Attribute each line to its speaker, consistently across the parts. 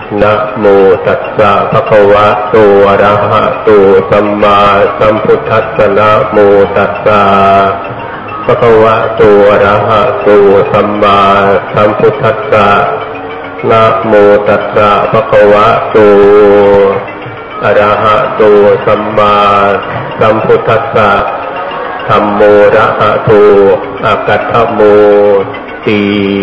Speaker 1: นะโมตัสสะภะคะวะโตอะระหะโตสัมมาสัมพุทธัสสะนะโมตัสสะภะคะวะโตอะระหะโตสัมมาสัมพุทธัสสะนะโมตัสสะภะคะวะโตอะระหะโตสัมมาสัมพุทธัสสะธัมโมอะระหะโตอะกัตถโมติ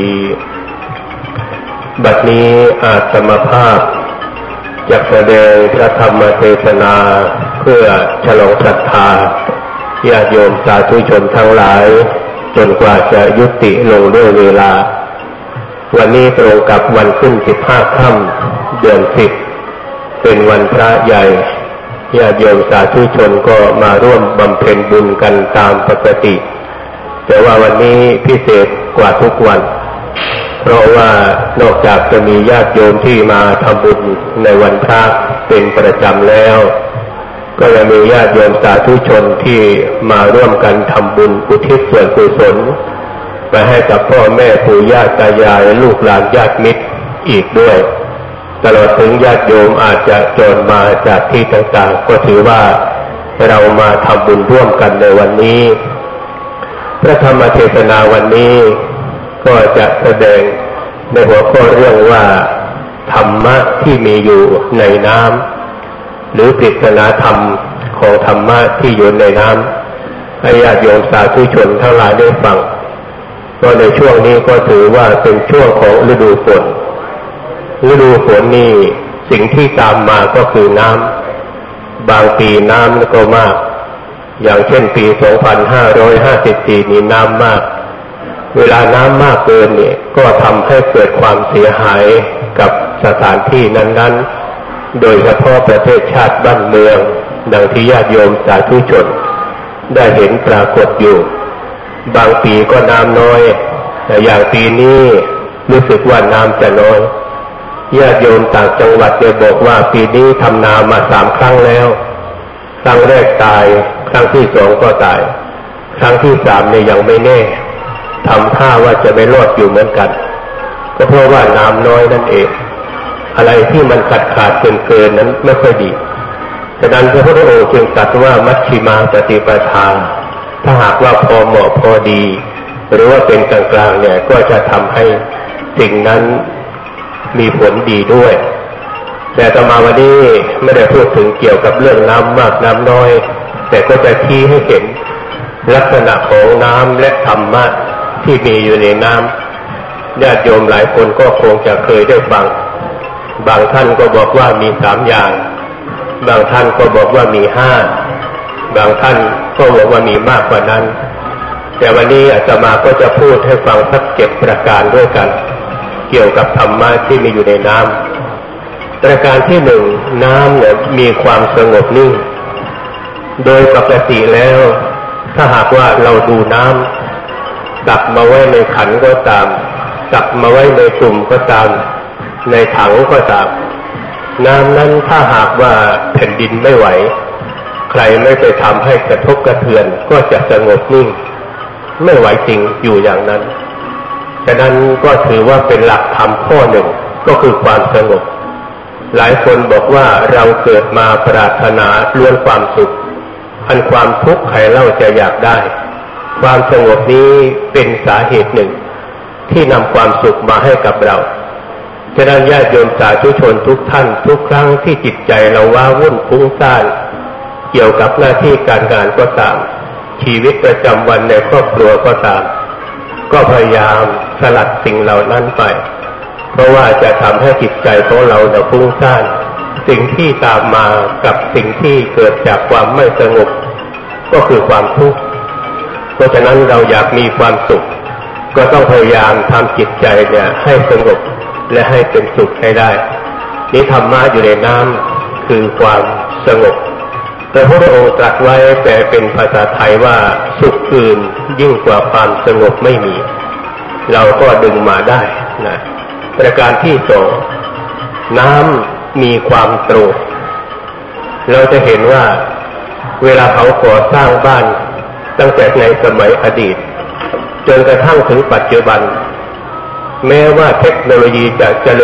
Speaker 1: บัดนี้อาตมาภาพจักแสดงพระธรรมเทศนาเพื่อฉลองศรัทธาญาติโยมสาธุชนทั้งหลายจนกว่าจะยุติลงด้วยเวลาวันนี้ตรงกับวันขึ้น15 ค่ำเดือน10เป็นวันพระใหญ่ญาติโยมสาธุชนก็มาร่วมบำเพ็ญบุญกันตามปกติแต่ว่าวันนี้พิเศษกว่าทุกวันเพราะว่านอกจากจะมีญาติโยมที่มาทำบุญในวันพระเป็นประจำแล้วก็ยังมีญาติโยมสาธุชนที่มาร่วมกันทำบุญอุทิศส่วนกุศลไปให้กับพ่อแม่ปู่ย่าตายายลูกหลานญาติมิตรอีกด้วยตลอดถึงญาติโยมอาจจะโจรมาจากที่ต่างๆก็ถือว่าเรามาทำบุญร่วมกันในวันนี้พระธรรมเทศนาวันนี้ก็จะแสดงในหัวข้อเรื่องว่าธรรมะที่มีอยู่ในน้ำหรือปริศนาธรรมของธรรมะที่อยู่ในน้ำให้ญาติโยมสาธุชนทั้งหลายได้ฟังก็ในช่วงนี้ก็ถือว่าเป็นช่วงของฤดูฝนฤดูฝนนี่สิ่งที่ตามมาก็คือน้ำบางปีน้ำก็มากอย่างเช่นปี2554นี้น้ำมากเวลาน้ำมากเกินเนี่ยก็ทำให้เกิดความเสียหายกับสถานที่นั้นๆโดยเฉพาะประเทศชาติบ้านเมืองดังที่ญาติโยมสาธุชนได้เห็นปรากฏอยู่บางปีก็น้ำน้อยแต่อย่างปีนี้รู้สึกว่าน้ำจะน้อยญาติโยมต่างจังหวัดได้บอกว่าปีนี้ทำนามา3 ครั้งแล้วครั้งแรกตายครั้งที่2ก็ตายครั้งที่3เนี่ยยังไม่แน่ทำท่าว่าจะไม่รอดอยู่เหมือนกันก็เพราะว่าน้ำน้อยนั่นเองอะไรที่มันขาดเกินนั้นไม่ค่อยดีฉะนั้นพระพุทธองค์จึงตรัสว่ามัชฌิมาปฏิปทาถ้าหากว่าพอเหมาะพอดีหรือว่าเป็นกลางๆเนี่ยก็จะทำให้สิ่งนั้นมีผลดีด้วยแต่อาตมาวันนี้ไม่ได้พูดถึงเกี่ยวกับเรื่องน้ำมากน้ำน้อยแต่ก็จะชี้ให้เห็นลักษณะของน้ำและธรรมะที่มีอยู่ในน้ำญาติโยมหลายคนก็คงจะเคยได้ฟังบางท่านก็บอกว่ามี3 อย่างบางท่านก็บอกว่ามี5บางท่านก็บอกว่ามีมากกว่านั้นแต่วันนี้อาตมาก็จะพูดให้ฟังสัก7 ประการด้วยกันเกี่ยวกับธรรมะที่มีอยู่ในน้ำประการที่1น้ำเนี่ยมีความสงบนิ่งโดยปกติแล้วถ้าหากว่าเราดูน้ำตักมาไว้ในขันก็ตามตักมาไว้ในตุ่มก็ตามในถังก็ตามน้ำนั้นถ้าหากว่าแผ่นดินไม่ไหวใครไม่ไปทำให้กระทบกระเทือนก็จะสงบนิ่งไม่ไหวจริงอยู่อย่างนั้นฉะนั้นก็ถือว่าเป็นหลักธรรมข้อหนึ่งก็คือความสงบหลายคนบอกว่าเราเกิดมาปรารถนาล้วนความสุขอันความทุกข์ใครเล่าจะอยากได้ความสงบนี้เป็นสาเหตุหนึ่งที่นำความสุขมาให้กับเราฉะนั้นญาติโยมสาธุชนทุกท่านทุกครั้งที่จิตใจเราว้าวุ่นฟุ้งซ่านเกี่ยวกับหน้าที่การงานก็ตามชีวิตประจำวันในครอบครัวก็ตามก็พยายามสลัดสิ่งเหล่านั้นไปเพราะว่าจะทำให้จิตใจของเราฟุ้งซ่านสิ่งที่ตามมากับสิ่งที่เกิดจากความไม่สงบก็คือความทุกข์เพราะฉะนั้นเราอยากมีความสุขก็ต้องพยายามทำจิตใจเนี่ยให้สงบและให้เป็นสุขให้ได้นี้ธรรมะอยู่ในน้ำคือความสงบแต่พระองค์ตรัสไว้แปลเป็นภาษาไทยว่าสุขอื่นยิ่งกว่าความสงบไม่มีเราก็ดึงมาได้นะประการที่2น้ำมีความตรงเราจะเห็นว่าเวลาเขาก่อสร้างบ้านตั้งแต่ในสมัยอดีตจนกระทั่งถึงปัจจุบันแม้ว่าเทคโนโลยีจะเจริญ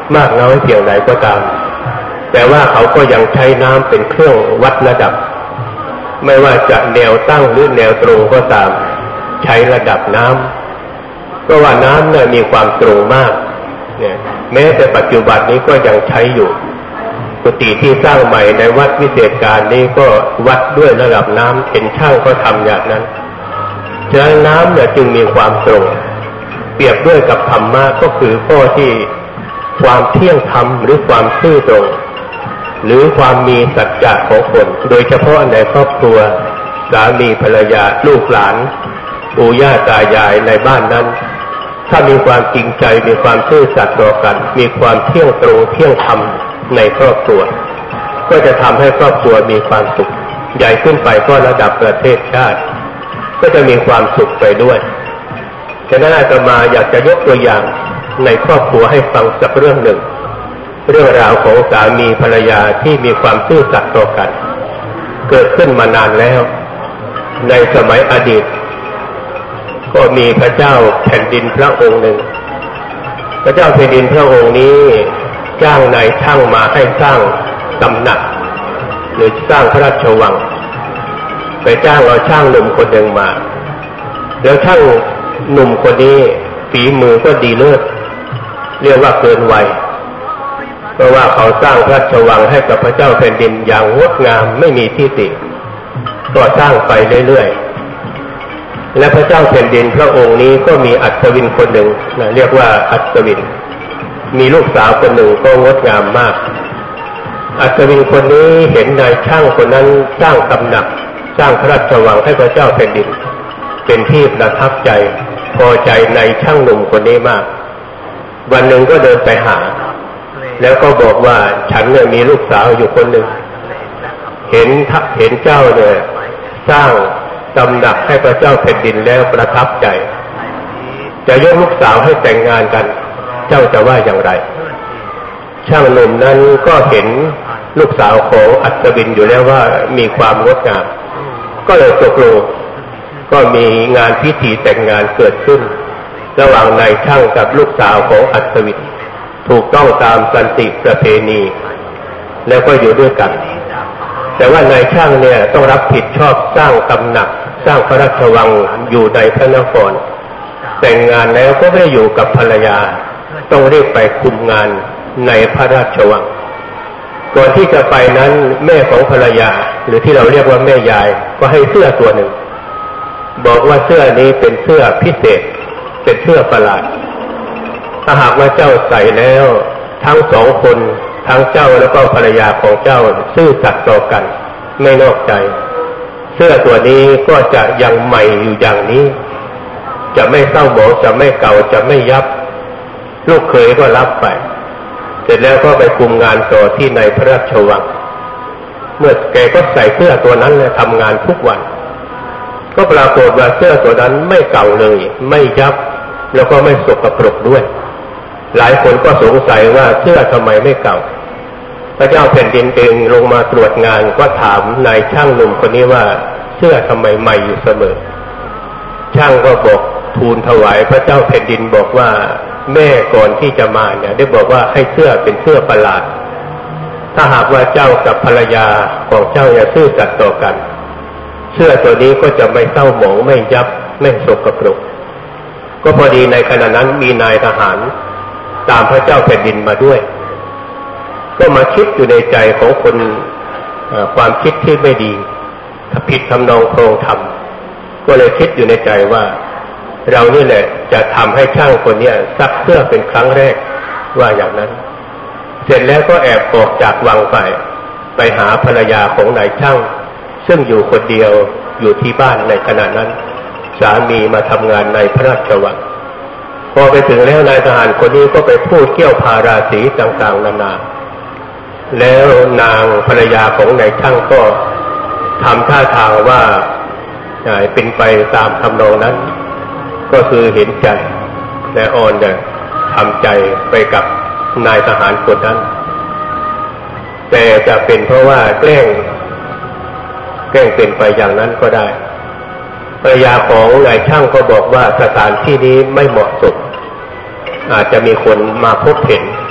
Speaker 1: มากน้อยเพียงใดก็ตามแต่ว่าเขาก็ยังใช้น้ำเป็นเครื่องวัดระดับไม่ว่าจะแนวตั้งหรือแนวตรงก็ตามใช้ระดับน้ำเพราะว่าน้ำเนี่ยมีความตรงมากเนี่ยแม้แต่ปัจจุบันนี้ก็ยังใช้อยู่กุฏิที่สร้างใหม่ในวัดวิเศษการนี้ก็วัดด้วยระดับน้ำเป็นช่างก็ทำอย่างนั้นฉะนั้นน้ำเนี่ยจึงมีความตรงเปรียบด้วยกับธรรมะก็คือข้อที่ความเที่ยงธรรมหรือความซื่อตรงหรือความมีสัจจะของคนโดยเฉพาะในครอบครัวสามีภรรยาลูกหลานปู่ย่าตายายในบ้านนั้นถ้ามีความจริงใจมีความซื่อสัตย์ต่อกันมีความเที่ยงตรงเที่ยงธรรมในครอบครัวก็จะทำให้ครอบครัวมีความสุขใหญ่ขึ้นไปก็ระดับประเทศชาติก็จะมีความสุขไปด้วยฉะนั้นอาตมาอยากจะยกตัวอย่างในครอบครัวให้ฟังสักเรื่องหนึ่งเรื่องราวของสามีภรรยาที่มีความซื่อสัตย์ต่อกันเกิดขึ้นมานานแล้วในสมัยอดีตก็มีพระเจ้าแผ่นดินพระองค์หนึ่งพระเจ้าแผ่นดินพระองค์นี้จ้างนายช่างมาให้สร้างตำหนักหรือสร้างพระราชวังไปจ้างเอาช่างหนุ่มคนหนึ่งมาแล้วช่างหนุ่มคนนี้ฝีมือก็ดีเลิศเรียกว่าเกินวัยเพราะว่าเขาสร้างพระราชวังให้กับพระเจ้าแผ่นดินอย่างงดงามไม่มีที่ติก็สร้างไปเรื่อยๆและพระเจ้าแผ่นดินพระองค์นี้ก็มีอัศวินคนหนึ่งเรียกว่าอัศวินมีลูกสาวคนหนึ่งก็งดงามมากอัศวินคนนี้เห็นนายช่างคนนั้นสร้างตำหนักสร้างพระราชวังให้พระเจ้าแผ่นดินเป็นที่ประทับใจพอใจในช่างหนุ่มคนนี้มากวันหนึ่งก็เดินไปหาแล้วก็บอกว่าฉันเนี่ยมีลูกสาวอยู่คนหนึ่งเห็นเจ้าเนี่ยสร้างตำหนักให้พระเจ้าแผ่นดินแล้วประทับใจจะยกลูกสาวให้แต่งงานกันเจ้าจะว่าอย่างไรช่างหนุ่มนั้นก็เห็นลูกสาวของอัศวินอยู่แล้วว่ามีความงดงามก็เลยตกลงก็มีงานพิธีแต่งงานเกิดขึ้นระหว่างนายช่างกับลูกสาวของอัศวินถูกต้องตามสันติประเพณีแล้วก็อยู่ด้วยกันแต่ว่านายช่างเนี่ยต้องรับผิดชอบสร้างตำหนักสร้างพระราชวังอยู่ในพระนครแต่งงานแล้วก็ไม่อยู่กับภรรยาต้องรีบไปคุมงานในพระราชวังก่อนที่จะไปนั้นแม่ของภรรยาหรือที่เราเรียกว่าแม่ยายก็ให้เสื้อตัวหนึ่งบอกว่าเสื้อนี้เป็นเสื้อพิเศษเป็นเสื้อประหลาดถ้าหากว่าเจ้าใส่แล้วทั้งสองคนทั้งเจ้าแล้วก็ภรรยาของเจ้าซื่อสัตย์ต่อกันไม่นอกใจเสื้อตัวนี้ก็จะยังใหม่อยู่อย่างนี้จะไม่เศร้าหมองจะไม่เก่าจะไม่ยับลูกเขยก็รับไปเสร็จแล้วก็ไปคุมงานต่อที่ในพระราชวังเมื่อแกก็ใส่เสื้อตัวนั้นเลยทำงานทุกวันก็ปรากฏว่าเสื้อตัวนั้นไม่เก่าเลยไม่ยับแล้วก็ไม่สกปรกด้วยหลายคนก็สงสัยว่าเสื้อทำไมไม่เก่าพระเจ้าแผ่นดินเองลงมาตรวจงานก็ถามนายช่างหนุ่มคนนี้ว่าเสื้อทำไมใหม่อยู่เสมอช่างก็บอกทูลถวายพระเจ้าแผ่นดินบอกว่าแม่ก่อนที่จะมาเนี่ยได้บอกว่าให้เสื้อเป็นเสื้อประหลาดถ้าหากว่าเจ้ากับภรรยาของเจ้าอย่าซื่อสัตย์ต่อกันเสื้อตัวนี้ก็จะไม่เศร้าหมองไม่ยับไม่สกปรกก็พอดีในขณะนั้นมีนายทหารตามพระเจ้าแผ่นดินมาด้วยก็มาคิดอยู่ในใจของคนความคิดที่ไม่ดีผิดทำนองโครงธรรมก็เลยคิดอยู่ในใจว่าเรานี่แหละจะทำให้ช่างคนนี้ซักเสื้อเป็นครั้งแรกว่าอย่างนั้นเสร็จแล้วก็แอบออกจากวังไปหาภรรยาของนายช่างซึ่งอยู่คนเดียวอยู่ที่บ้านในขณะนั้นสามีมาทำงานในพระราชวังพอไปถึงแล้วนายทหารคนนี้ก็ไปพูดเกี่ยวพาราสีต่างๆนานาแล้วนางภรรยาของนายช่างก็ทำท่าทางว่าเป็นไปตามทำนองนั้นก็คือเห็นใจและอ่อนทำใจไปกับนายทหารคนนั้นแต่จะเป็นเพราะว่าแกล้งเป็นไปอย่างนั้นก็ได้ภรรยาของนายช่างก็บอกว่าสถานที่นี้ไม่เหมาะสมอาจจะมีคนมาพบเห็น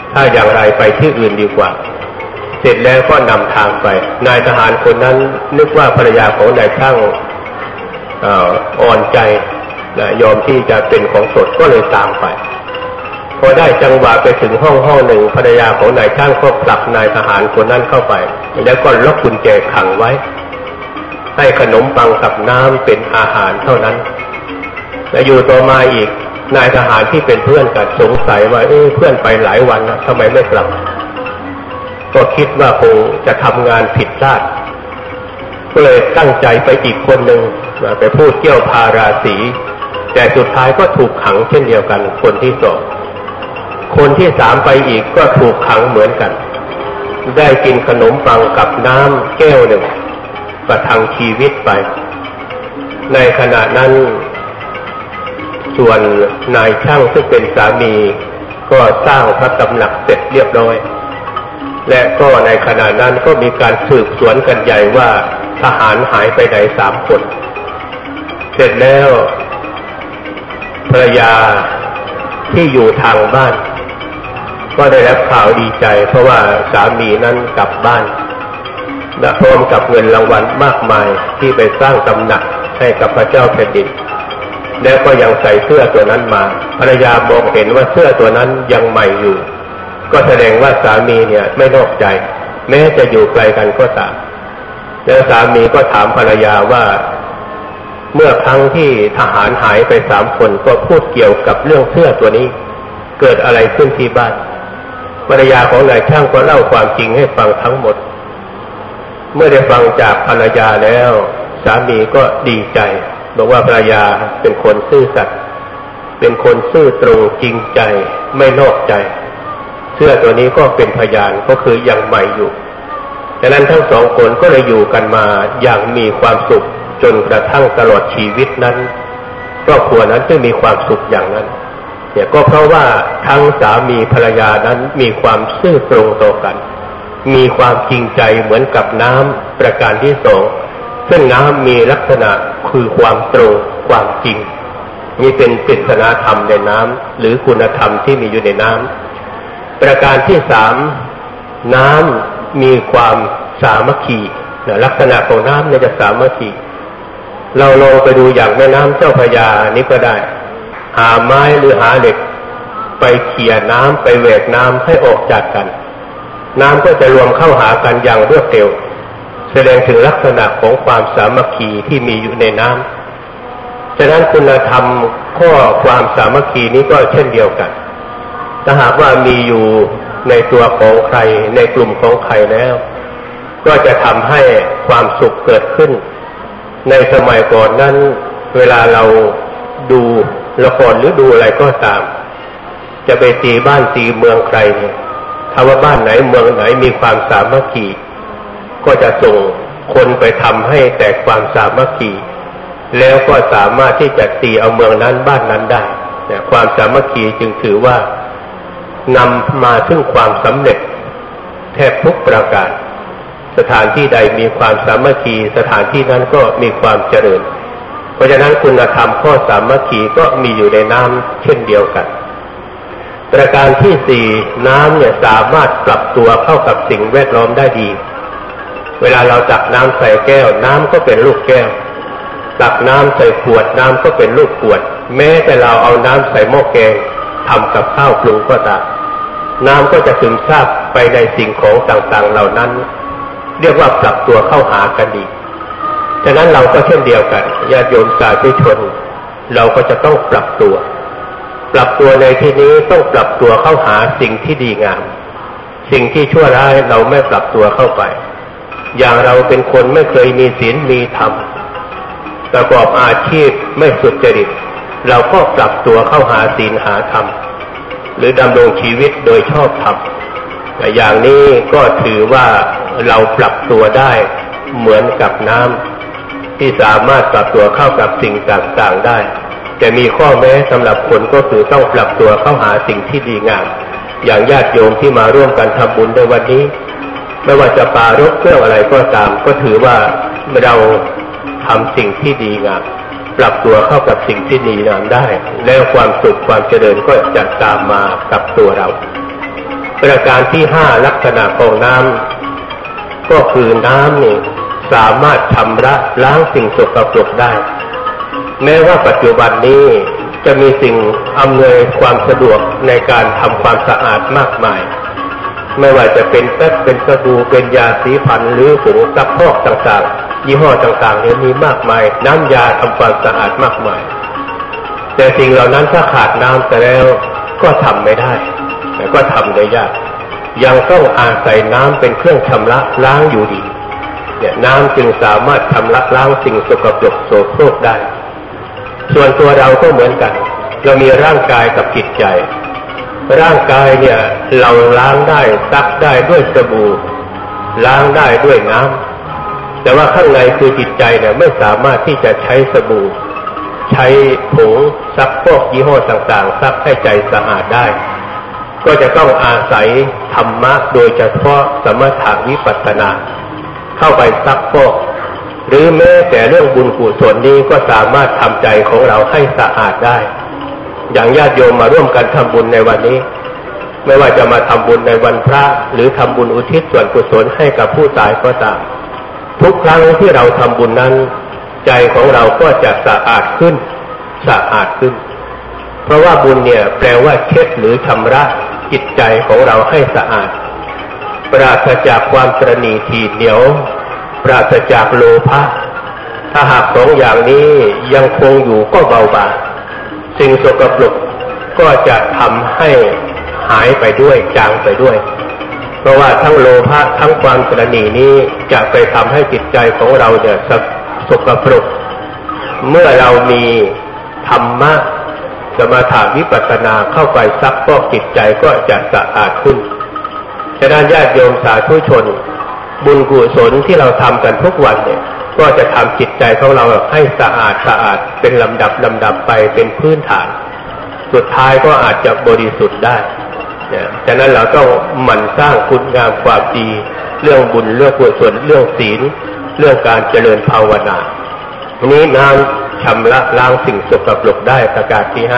Speaker 1: ถ้าอย่างไรไปที่อื่นดีกว่าเสร็จแล้วก็นำทางไปนายทหารคนนั้นนึกว่าภรรยาของนายช่างอ่อนใจยอมที่จะเป็นของสดก็เลยตามไปพอได้จังหวะไปถึงห้องหนึ่งภรรยาของนายช่างก็ผลักนายทหารคนนั้นเข้าไปแล้วก็ล็อกกุญแจขังไว้ให้ขนมปังกับน้ำเป็นอาหารเท่านั้นและอยู่ต่อมาอีกนายทหารที่เป็นเพื่อนกันสงสัยว่าเพื่อนไปหลายวันแล้วทำไมไม่กลับก็คิดว่าคงจะทำงานผิดพลาดก็เลยตั้งใจไปอีกคนหนึ่งไปพูดเกี่ยวพาราสีแต่สุดท้ายก็ถูกขังเช่นเดียวกันคนที่สองคนที่สามไปอีกก็ถูกขังเหมือนกันได้กินขนมปังกับน้ำแก้วหนึ่งประทังชีวิตไปในขณะนั้นส่วนนายช่างซึ่งเป็นสามีก็สร้างพระตำหนักเสร็จเรียบร้อยและก็ในขณะนั้นก็มีการสืบสวนกันใหญ่ว่าทหารหายไปไหน3 คนเสร็จแล้วภรรยาที่อยู่ทางบ้านก็ได้รับข่าวดีใจเพราะว่าสามีนั้นกลับบ้านและพร้อมกับเงินรางวัลมากมายที่ไปสร้างตำหนักให้กับพระเจ้าแผ่นดินแล้วก็ยังใส่เสื้อตัวนั้นมาภรรยามองเห็นว่าเสื้อตัวนั้นยังใหม่อยู่ก็แสดงว่าสามีเนี่ยไม่นอกใจแม้จะอยู่ไกลกันก็ตามแล้วสามีก็ถามภรรยาว่าเมื่อครั้งที่ทหารหายไป3 คนก็พูดเกี่ยวกับเรื่องเสื้อตัวนี้เกิดอะไรขึ้นที่บ้านภรรยาของนายช่างก็เล่าความจริงให้ฟังทั้งหมดเมื่อได้ฟังจากภรรยาแล้วสามีก็ดีใจบอกว่าภรรยาเป็นคนซื่อสัตย์เป็นคนซื่อตรงจริงใจไม่นอกใจเสื้อตัวนี้ก็เป็นพยานก็คือยังใหม่อยู่ดังนั้นทั้ง2 คนก็เลยอยู่กันมาอย่างมีความสุขจนกระทั่งตลอดชีวิตนั้นครอบครัวนั้นจึงมีความสุขอย่างนั้นเนี่ยก็เพราะว่าทั้งสามีภรรยานั้นมีความซื่อตรงต่อกันมีความจริงใจเหมือนกับน้ำประการที่2ซึ่งน้ำมีลักษณะคือความตรงความจริงนี่เป็นปริศนาธรรมในน้ำหรือคุณธรรมที่มีอยู่ในน้ำประการที่3น้ำมีความสามัคคีลักษณะของน้ำเนี่ยจะสามัคคีเราลองไปดูอย่างแม่น้ำเจ้าพระยานี้ก็ได้หาไม้หรือหาเหล็กไปเขี่ยน้ำไปแหวกน้ำให้ออกจากกันน้ำก็จะรวมเข้าหากันอย่างรวดเร็วแสดงถึงลักษณะของความสามัคคีที่มีอยู่ในน้ำฉะนั้นคุณธรรมข้อความสามัคคีนี้ก็เช่นเดียวกันถ้าหากว่ามีอยู่ในตัวของใครในกลุ่มของใครแล้วก็จะทำให้ความสุขเกิดขึ้นในสมัยก่อนนั้นเวลาเราดูละครหรือดูอะไรก็ตามจะไปตีบ้านตีเมืองใครเนี่ยถ้าว่าบ้านไหนเมืองไหนมีความสามัคคีก็จะส่งคนไปทำให้แตกความสามัคคีแล้วก็สามารถที่จะตีเอาเมืองนั้นบ้านนั้นได้เนี่ยความสามัคคีจึงถือว่านำมาซึ่งความสำเร็จแทบทุกประการสถานที่ใดมีความสามัคคีสถานที่นั้นก็มีความเจริญเพราะฉะนั้นคุณธรรมข้อสามัคคีก็มีอยู่ในน้ำเช่นเดียวกันประการที่4น้ำเนี่ยสามารถปรับตัวเข้ากับสิ่งแวดล้อมได้ดีเวลาเราตักน้ำใส่แก้วน้ำก็เป็นลูกแก้วตักน้ำใส่ขวดน้ำก็เป็นลูกขวดแม้แต่เราเอาน้ำใส่หม้อแกงทำกับข้าวปรุงก็ตามน้ำก็จะซึมซาบไปในสิ่งของต่างๆเหล่านั้นเรียกว่าปรับตัวเข้าหากันดีฉะนั้นเราก็เช่นเดียวกันญาติโยมสาธุชนเราก็จะต้องปรับตัวในที่นี้ต้องปรับตัวเข้าหาสิ่งที่ดีงามสิ่งที่ชั่วร้ายเราไม่ปรับตัวเข้าไปอย่างเราเป็นคนไม่เคยมีศีลมีธรรมประกอบอาชีพไม่สุจริตเราก็ปรับตัวเข้าหาศีลหาธรรมหรือดำรงชีวิตโดยชอบธรรมอย่างนี้ก็ถือว่าเราปรับตัวได้เหมือนกับน้ำที่สามารถปรับตัวเข้ากับสิ่งต่างๆได้จะมีข้อแม้สำหรับคนก็คือต้องปรับตัวเข้าหาสิ่งที่ดีงามอย่างญาติโยมที่มาร่วมกันทำบุญในวันนี้ไม่ว่าจะปรารภเครื่องอะไรก็ตามก็ถือว่าเราทำสิ่งที่ดีงามปรับตัวเข้ากับสิ่งที่ดีงามได้แล้วความสุขความเจริญก็จะตามมากับตัวเราประการที่5ลักษณะของน้ำก็คือน้ำนี่สามารถชำระล้างสิ่งสกปรกได้แม้ว่าปัจจุบันนี้จะมีสิ่งอำนวยความสะดวกในการทำความสะอาดมากมายไม่ว่าจะเป็นแป๊บเป็นสบู่เป็นยาสีฟันหรือผงซักฟอกต่างๆยี่ห้อต่างๆเนี่ยมีมากมายน้ำยาทำความสะอาดมากมายแต่สิ่งเหล่านั้นถ้าขาดน้ำไปแล้วก็ทำไม่ได้แต่ก็ทำได้ยากยังต้องอาศัยน้ำเป็นเครื่องชำระล้างอยู่ดีเนี่ยน้ำจึงสามารถชำระล้างสิ่งสกปรกโสโครกได้ส่วนตัวเราก็เหมือนกันเรามีร่างกายกับจิตใจร่างกายเนี่ยเราล้างได้ซักได้ด้วยสบู่ล้างได้ด้วยน้ำแต่ว่าข้างในคือจิตใจเนี่ยไม่สามารถที่จะใช้สบู่ใช้ผงซักฟอกยี่ห้อต่างๆซักให้ใจสะอาดได้ก็จะต้องอาศัยธรรมะโดยเฉพาะสมถะวิปัสสนาเข้าไปซักฟอกหรือแม้แต่เรื่องบุญกุศลนี้ก็สามารถทำใจของเราให้สะอาดได้อย่างญาติโยมมาร่วมกันทำบุญในวันนี้ไม่ว่าจะมาทำบุญในวันพระหรือทำบุญอุทิศส่วนกุศลให้กับผู้ตายก็ตามทุกครั้งที่เราทำบุญนั้นใจของเราก็จะสะอาดขึ้นสะอาดขึ้นเพราะว่าบุญเนี่ยแปลว่าเช็ดหรือชำระจิตใจของเราให้สะอาดปราศจากความตระหนี่ทีเหนียวปราศจากโลภะถ้าหากสองอย่างนี้ยังคงอยู่ก็เบาบางสิ่งสกปรกก็จะทำให้หายไปด้วยจางไปด้วยเพราะว่าทั้งโลภะทั้งความตระหนี่นี้จะไปทำให้จิตใจของเราเนี่ยสกปรกเมื่อเรามีธรรมะสมถะวิปัสสนาเข้าไปซักฟอกจิตใจก็จะสะอาดขึ้นฉะนั้นญาติโยมสาธุชนบุญกุศลที่เราทำกันทุกวันเนี่ยก็จะทำจิตใจของเราให้สะอาดเป็นลำดับไปเป็นพื้นฐานสุดท้ายก็อาจจะบริสุทธิ์ได้ฉะนั้นเราต้องหมั่นสร้างคุณงามความดีเรื่องบุญเรื่องกุศลเรื่องศีลเรื่องการเจริญภาวนานี้น้ำชำระล้างสิ่งสกปรกได้ประการที่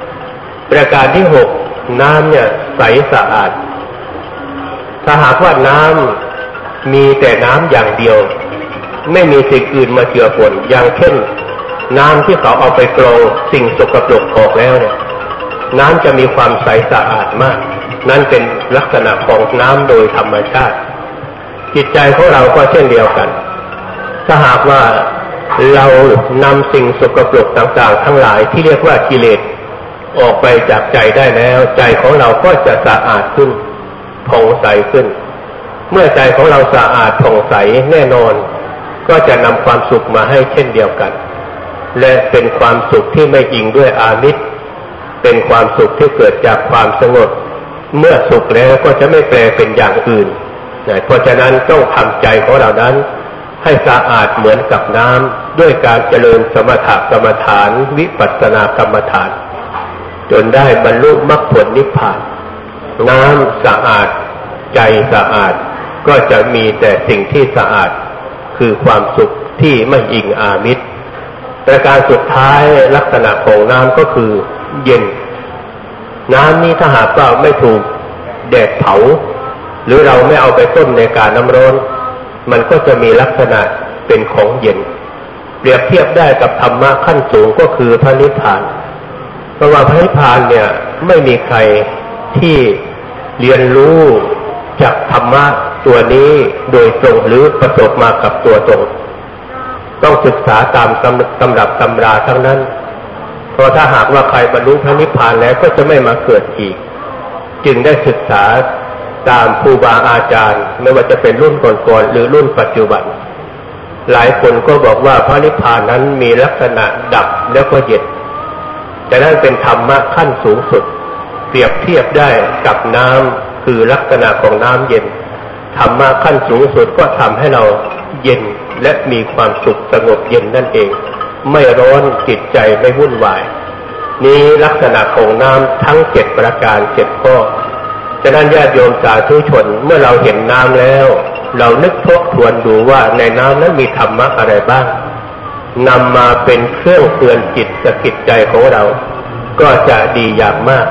Speaker 1: 5ประการที่6น้ำเนี่ยใสสะอาดถ้าหากว่าน้ำมีแต่น้ำอย่างเดียวไม่มีสิ่งอื่นมาเจือปนอย่างเช่นน้ำที่เขาเอาไปกรองสิ่งสกปรกออกแล้วเนี่ยน้ำจะมีความใสสะอาดมากนั่นเป็นลักษณะของน้ำโดยธรรมชาติจิตใจของเราก็เช่นเดียวกันถ้าหากว่าเรานำสิ่งสกปรกต่างๆทั้งหลายที่เรียกว่ากิเลสออกไปจากใจได้แล้วใจของเราก็จะสะอาดขึ้นผ่องใสขึ้นเมื่อใจของเราสะอาดผ่องใสแน่นอนก็จะนำความสุขมาให้เช่นเดียวกันและเป็นความสุขที่ไม่อิงด้วยอามิตรเป็นความสุขที่เกิดจากความสงบเมื่อสุขแล้วก็จะไม่แปลเป็นอย่างอื่นเพราะฉะนั้นต้องทำใจของเรานั้นให้สะอาดเหมือนกับน้ำด้วยการเจริญสมถกรรมฐานวิปัสสนากรรมฐานจนได้บรรลุมรรคผลนิพพานน้ำสะอาดใจสะอาดก็จะมีแต่สิ่งที่สะอาดคือความสุขที่ไม่อิงอามิตรประการสุดท้ายลักษณะของน้ำก็คือเย็นน้ำนี้ถ้าหากว่าไม่ถูกแดดเผาหรือเราไม่เอาไปต้มในกาน้ำร้อนมันก็จะมีลักษณะเป็นของเย็นเปรียบเทียบได้กับธรรมะขั้นสูงก็คือพระนิพพานเพราะว่าพระนิพพานเนี่ยไม่มีใครที่เรียนรู้จากธรรมะตัวนี้โดยตรงหรือประสบมากับตัวตนต้องศึกษาตามตำรับตำราทั้งนั้นเพราะถ้าหากว่าใครบรรลุพระนิพพานแล้วก็จะไม่มาเกิดอีกจึงได้ศึกษาตามครูบาอาจารย์ไม่ว่าจะเป็นรุ่นก่อนๆหรือรุ่นปัจจุบันหลายคนก็บอกว่าพระนิพพานนั้นมีลักษณะดับแล้วก็เย็นแต่นั่นเป็นธรรมะขั้นสูงสุดเปรียบเทียบได้กับน้ำคือลักษณะของน้ำเย็นธรรมะขั้นสูงสุดก็ทำให้เราเย็นและมีความสุขสงบเย็นนั่นเองไม่ร้อนจิตใจไม่วุ่นวายนี้ลักษณะของน้ำทั้ง7ประการ7ข้อฉะนั้นญาติโยมสาธุชนเมื่อเราเห็นน้ำแล้วเรานึกทบทวนดูว่าในน้ำนั้นมีธรรมะอะไรบ้างนำมาเป็นเครื่องเตือนจิตสะกิดใจของเราก็จะดีอย่างมาก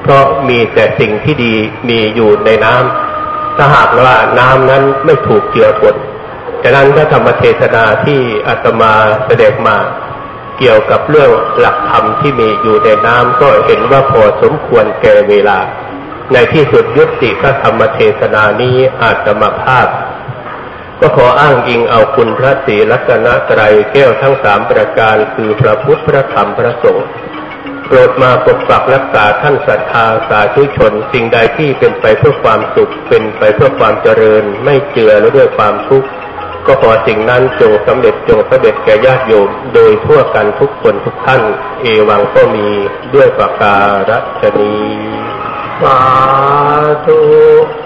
Speaker 1: เพราะมีแต่สิ่งที่ดีมีอยู่ในน้ำถ้าหากว่าน้ำนั้นไม่ถูกเจือปนฉะนั้นพระธรรมเทศนาที่อาตมาแสดงมาเกี่ยวกับเรื่องหลักธรรมที่มีอยู่ในน้ำก็เห็นว่าพอสมควรแก่เวลาในที่สุดยุติพระธรรมเทศนานี้อาตมาภาพก็ขออ้างอิงเอาคุณพระศรีรัตนตรัยแก้วทั้งสามประการคือพระพุทธพระธรรมพระสงฆ์โปรดมาปกปักรักษาท่านศรัทธาสาธุชนสิ่งใดที่เป็นไปเพื่อความสุขเป็นไปเพื่อความเจริญไม่เจือด้วยความทุกข์ก็ขอสิ่งนั้นจงสำเร็จแก่ญาติโยมโดยทั่วกันทุกคนทุกท่านเอวังก็มีด้วยประการฉะนี้สาธุ